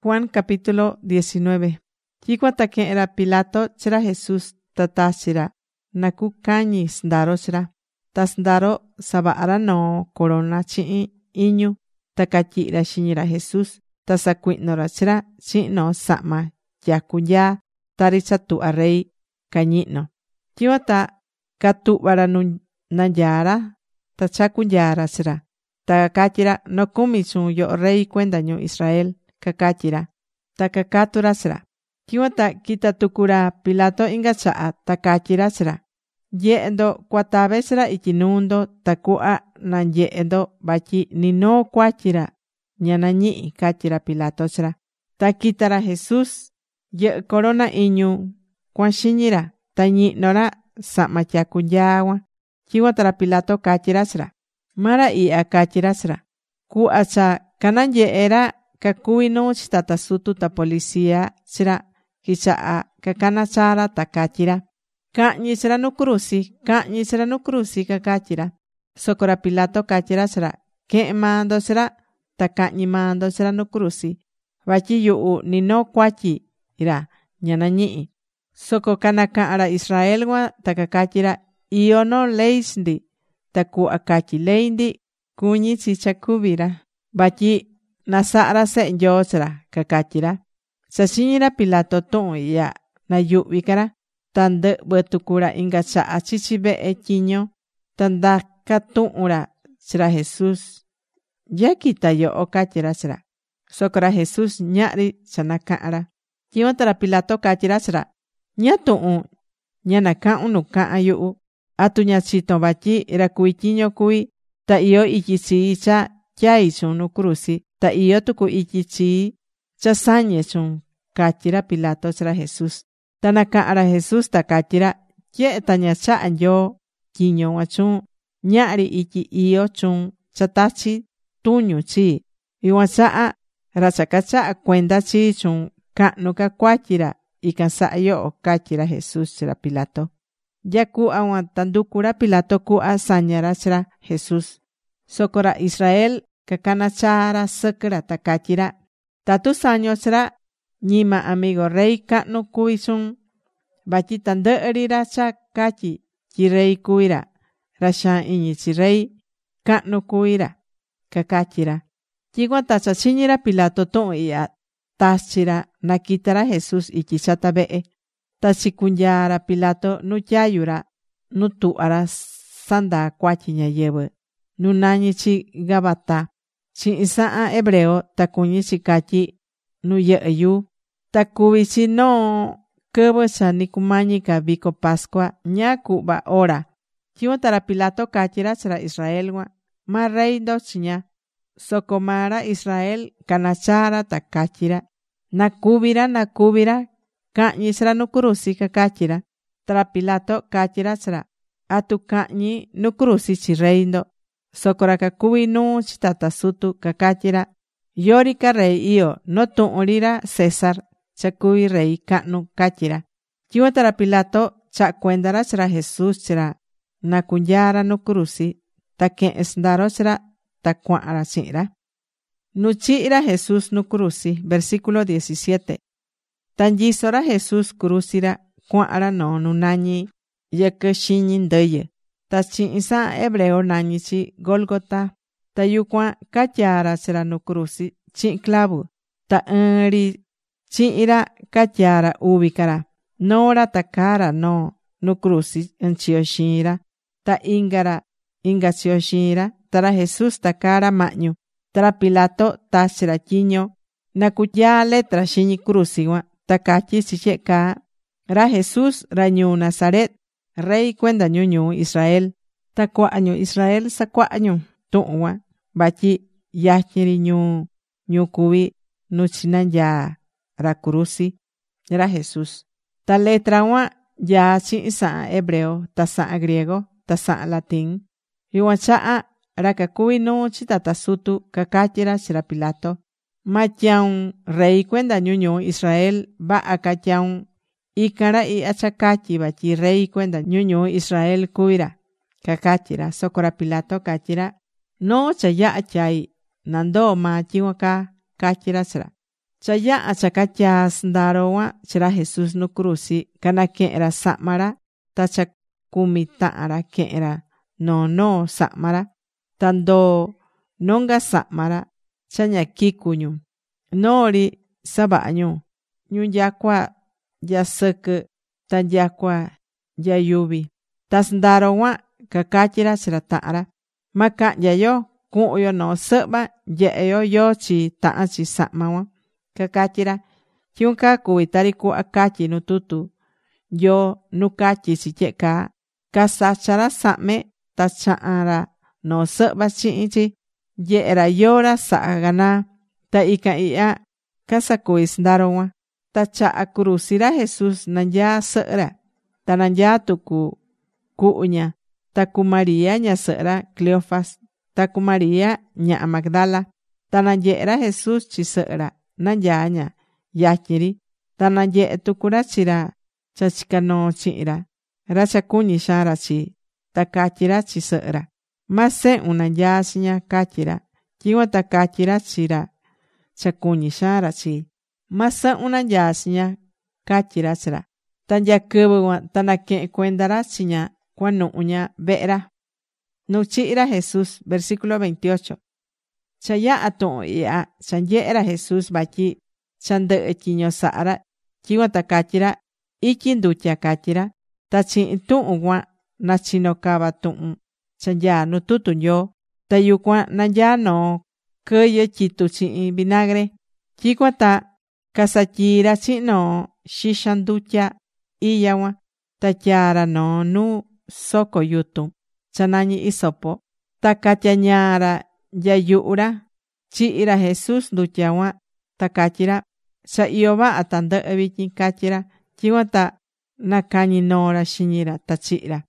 Juan capítulo 19. Tyikuan ta ke'en ra Pilato chi ra Jesús ta tachi ra na kukañi sndaro chi ra. Ta sndaro sava'a ra noo corona chi'in iñu. Ta katyi'i ra xiñi ra Jesús. Ta sakui'no ra chi ra chi'in noo sa'ma tyaku nyaa tari cha tuhva rey cañi'no. Tyicuan ta catuhva ra nu nanyaa ra ta chacu nyaa ra chi ra. Ta cacatyí ra: ¡No cumi chuun, yoho rey cuenda ñu Israel! Cacatyí ra. Ta cacatu ra chi ra. Tyicuan ta quita tucu ra Pilato inga cha'a ta catyí ra chi ra: ¡Nyehe ndo, cuatave chi ra ityi nuu ndo tacuhva na nyehe ndo vatyi ni noo cuatyi ra ña nañihi! Catyí ra Pilato chi ra. Ta quita ra Jesús yɨhɨ corona iñu cuan xiñi ra. Ta ñihno ra sahma tyacu nyaa cuan. Tyicuan ta ra Pilato catyí ra chi ra: ¡Ma ra ihya! Catyí ra chi ra. Cuhva cha cananyehe ra cacuvi nuu chi tata sutu ta policía chi ra, quichaha cacana chaa ra ta catyí ra: ¡Cahñi chi ra nu cruzi! ¡Cahñi chi ra nu cruzi! Cacatyí ra. Soco ra Pilato catyí ra chi ra: ¡Quehen maa ndo chi ra ta cahñi maa ndo chi ra nu cruzi! Vatyi yuhu ni noo cuatyi ra ña nañihi. Soco canacaha̱n ra Israel cuan ta cacatyí ra: ¡Iyó noo ley chi ndi! Ta cuhva catyi ley ndi cuñí chi cha cuvi ra, vatyi nasaha ra Sehe Nyoo chi ra, cacatyí ra. Cha chiñí ra Pilato tuhun ihya, nayuhvi ca ra. Ta ndɨhvɨ tucu ra inga chaha chichi vehe tyiño. Ta ndaca tuhun ra chi ra Jesús: ―¿Nya quita yoho? Catyí ra chi ra. Soco ra Jesús ñahri cha nacahan ra. Tyicuan ta ra Pilato catyí ra chi ra: ―¿Ñáá tuhun ña nacahun nu cahan yuhu? ¿Atu ña chiton vatyi ra cuví tyiño cuví? Ta iyó ityi chii cha tyai chuun nu cruzi. Ta iyó tucu ityi chii cha sañe chuun ―catyí ra Pilato chi ra Jesús. Ta nacaha̱n ra Jesús ta catyí ra: ―Tyehe ta ña chaha̱ Nyoo tyiño cuan chuun. Ñahri ityi iyó chuun cha tachi tuñu chii. Yucuan chaha ra cha cachaha cuenda chii chuun, cahnu ca cuatyi ra ican saha yoho ―catyí ra Jesús chi ra Pilato. Nya cuhva cuan ta nducu ra Pilato cuhva saña ra chi ra Jesús. Soco ra Israel cacana chaa ra sɨquɨ ra ta catyí ra: ―Tatu saño chi ra, ñima amigo rey cahnu cuví chuun. Vatyi tandɨhɨ ri ra cha catyi tyi rey cuví ra, ra xaan iñi chi rey cahnu cuví ra ―cacatyí ra. Tyicuan ta cha chiñí ra Pilato tuhun ihya, tachi ra naquita ra Jesús ityi chata vehe. Ta chicunyaa ra Pilato nu tyayu ra nu tuhva ra sandaa cuatyi ñáyɨvɨ, nu nañí chi Gabata chihin sahan hebreo, ta cuñí chi catyi nu yɨhɨ yuu. Ta cuví chi noo quɨvɨ cha ni cumañi ca vico pascua ñaa cuhva hora. Tyicuan ta ra Pilato catyí ra chi ra Israel cuan: ―Ma rey ndo chiña. Soco maa ra Israel cana chaa ra ta catyí ra: ¡Na cuvi ra, na cuvi ra! ¡Cahñi chi ra nu cruzi! Cacatyí ra. Ta ra Pilato catyí ra chi ra: ―¿Atu cahñi nu cruzi chi rey ndo? Soco ra cacuvi nuu chi tata sutu cacatyí ra: ―Yori ca rey iyó, noo tuhun ri ra César cha cuví rey cahnu ―catyí ra. Tyicuan ta ra Pilato chaha cuenda ra chi ra Jesús chi ra na cunyaa ra nu cruzi. Ta quehen sndaro chi ra ta cuahan ra chihin ra. Nu chihi ra Jesús nu cruzi. Versículo 17. Ta nyiso ra Jesús cruzi ra cuahan ra noo nu nañí Yɨquɨ Xiñi Ndɨyɨ. Ta chihin sahan hebreo nañí chi Gólgota. Ta yucuan catyaa ra chi ra nu cruzi chihin clavu. Ta ɨɨn ri chihin ra catyaa ra uvi ca ra. Noo ra ta caa ra noo nu cruzi ɨɨn chiyo xiin ra. Ta inga ra inga chiyo xiin ra. Ta ra Jesús ta caa ra mahñu. Ta ra Pilato tachi ra tyiño na cutyaa letra xiñi cruzi cuan. Ta catyí chi tyehe caa: ¡Ra Jesús, ra ñuu Nazaret, rey cuenda ñu ñuu Israel! Ta cuaha ñu Israel sacuaha ñu tuhun cuan, vatyi yatyin ri ñu cuví nu chinanyaa ra cruzi ra Jesús. Ta letra cuan nyaa chihin sahan hebreo, ta sahan griego, ta sahan latín. Yucuan chaha ra cacuvi nuu chi tata sutu cacatyí ra chi ra Pilato: ―Ma tyaun rey cuenda ñu ñuu Israel. Vaha ca tyaun. Ican ra ihya cha catyi vatyi rey cuenda ñu ñuu Israel cuví ra ―cacatyí ra. Soco ra Pilato catyí ra: ―Noo cha yaha tyai, na ndoo maa tyicuan caa ―catyí ra chi ra. Cha ya'a cha katyaa sndaro kuan chi ra Jesús nu cruzi, kanake'en ra sa'ma ra, ta cha kumi ta'an ra ke'en ra noo sa'ma ra. Ta ndoo nonga sa'ma ra cha ña kiku ñu. Noo ri sava'a ñu nyakua nya sɨkɨ ta nyakua nya yuvi. Ta sndaro kuan kakatyi ra chi ra ta'an ra: ―Ma cahnya yo, cuhun yo noo sɨ'va nyehe yo yóó chi tahan chi sa'ma cuan ―kakatyi ra. Tyiun caa cuví tari cuhva catyí nu tutu Nyoo nu catyí chi tyehe caa: Casacha ra sahme ta chaha̱n ra noo sɨ'va chihin chi. Nyehe ra yóó ra saha ganaa. Ta ican ihya casacuví sndaro cuan. Ta chaha cruzi ra Jesús nanyaá sɨhɨ ra. Ta nanyaá tucu cuhu ña. Ta cu María ñasɨhɨ ra Cleofas. Ta cu María ñaha Magdala. Ta nanyehe ra Jesús chi sɨhɨ ra nanyaá ña yatyin ri. Ta nanyehe tucu ra chi ra cha chicá noo chihin ra, ra cha cuñí xaan ra chi. Ta catyí ra chi sɨhɨ ra: ―Ma sehun nanyaá chiña ―catyí ra. Tyicuan ta catyí ra chi ra cha cuñí xaan ra chi: ―Ma sehun nanyaá chiña ―catyí ra chi ra. Ta nya quɨvɨ cuan ta naquehe̱n cuenda ra chi ña cuanuhu ña vehe ra. Versículo 28. Cha yaha tuhun ihya, cha nyehe ra Jesús vatyi cha ndɨhɨ tyiño saha ra. Tyicuan ta catyí ra: ―Ityi ndutya ―catyí ra. Ta chihin tuhun cuan nachino cava tuhun cha nyaa nu tutu Nyoo. Ta yucuan nanyaá noo quɨyɨ tyitu chihin vinagre. Tyicuan ta casatyii ra chihin noo xixan ndutya iya cuan. Ta tyaa ra noo nu soco yutun cha nañí hisopo. Ta catyañaa ra nya yuhu ra. Chihi̱ ra Jesús ndutya cuan. Ta catyí ra: ―Cha io vaha tandɨhɨ vityin ―catyí ra. Tyicuan ta nacañi noo ra xiñi ra ta chihi̱ ra.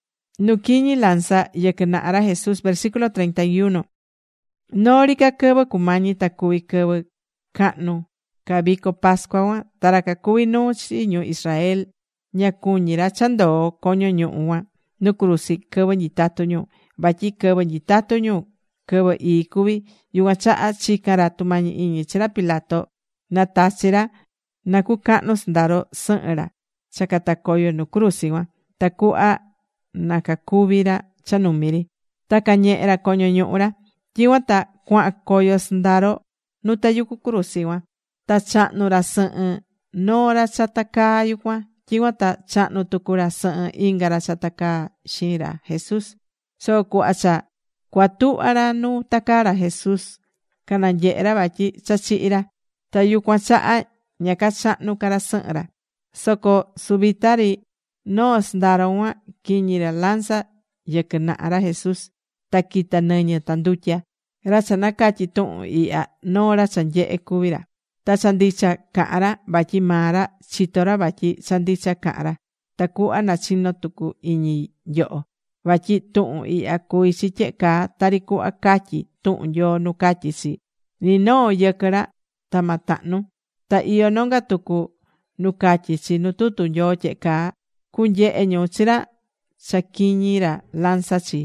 Versículo 31. Noo ri ca quɨvɨ cumañi ta cuví quɨvɨ cahnu ca vico pascua cuan. Ta ra cacuví nuu chi ñu Israel ña cuñí ra cha ndoo coño ñuhu cuan nu cruzi quɨvɨ nyitatu ñu. Vatyi quɨvɨ nyitatu ñu quɨvɨ ii cuví. Yucuan chaha chica̱n ra tumañi iñi chi ra Pilato na tachi ra na cucahnu sndaro sɨhɨn ra cha catacoyo nu cruzi cuan, tacuhva na cacuvi ra cha numi ri. Ta cañehe ra coño ñuhu ra. Tyicuan ta cuahan coyo sndaro nu tayucu cruzi cuan. Ta chahnu ra sɨhɨn noo ra chata caa yucuan. Tyicuan ta chahnu tucu ra sɨhɨn inga ra chata caa xiin ra Jesús. Soco cuhva cha cuatuhva ra nu takaa ra Jesús, cananyehe ra vatyi cha chihi̱ ra. Ta yucuan chaha ña cachahnu ca ra sɨhɨn ra. Soco suvita ri noo sndaro cuan quiñi ra lanza yɨquɨ naha ra Jesús. Ta quita nɨñɨ tandutya. Ra cha nacatyi tuhun ihya noo ra cha nyehe cuví ra. Ta cha ndicha cahan ra vatyi maa ra chitó ra vatyi cha ndicha cahan ra. Tacuhva nachino tucu iñi nyoho. Vatyi tuhun ihya cuví chi tyehe caa tari cuhva catyí tuhun Nyoo nu catyí chi: ni noo yɨquɨ ra ta ma tahnu. Ta iyo nonga tucu nu catyí chi nu tutu Nyoo tyehe caa: cunyehe ñu chi ra cha quiñi ra lanza chi.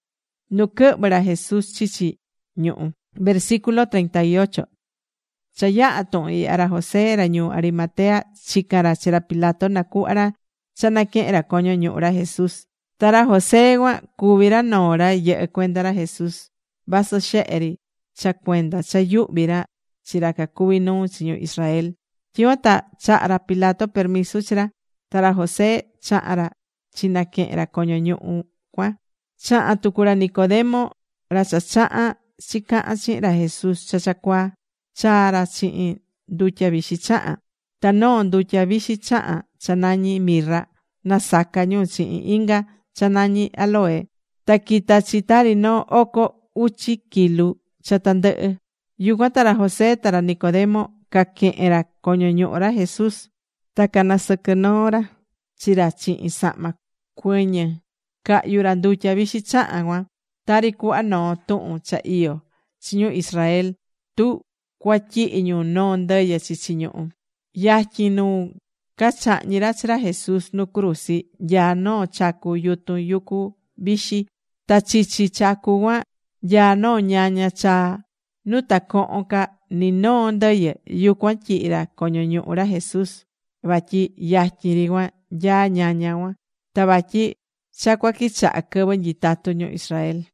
Versículo 38. Cha yaha tuhun ihya ra José ra ñuu Arimatea chica̱n ra chi ra Pilato na cuhva ra cha naquehen ra coño ñuhu ra Jesús. Ta ra José cuan cuví ra noo ra yɨhɨ́ cuenda ra Jesús vasɨ xehe ri cha cuenda cha yuhvi ra chi ra cacuví nuu chi ñu Israel. Tyicuan ta chaha̱ ra Pilato permisu chi ra. Ta ra José chaha̱n ra chi naquehen ra coño ñuhu cuan. Chaha̱n tucu ra Nicodemo ra cha chaha̱n chicahan chihin ra Jesús cha chacuaa. Chaa ra chihin ndutya vixi chahan. Ta noo ndutya vixi chahan cha nañí mirra nasaca ñu chihin inga cha nañí áloe. Ta quita chi tari noo 8 kilu cha tandɨhɨ. Yucuan ta ra José ta ra Nicodemo caquehe̱n ra coño ñuhu ra Jesús. Ta canasɨquɨ noo ra chi ra chihin sahma cuɨñɨ cahyu ra ndutya vixi chahan cuan, tari cuhva noo tuhun cha io chi ñu Israel tu cuatyihi ñu noo ndɨyɨ chichi ñuhu. Yatyin nu cachahñi ra chi ra Jesús nu cruzi nyaa noo chacu yutun yucu vixi. Ta chichi chacu cuan nyaa noo ñaña chaa Nu ta cohon ca ni noo ndɨyɨ yucuan tyihi ra coño ñuhu ra Jesús. Vatyi yatyin ri cuan nyaá ñaña cuan. Ta vatyi cha cua quichaha quɨvɨ nyitatu ñu Israel.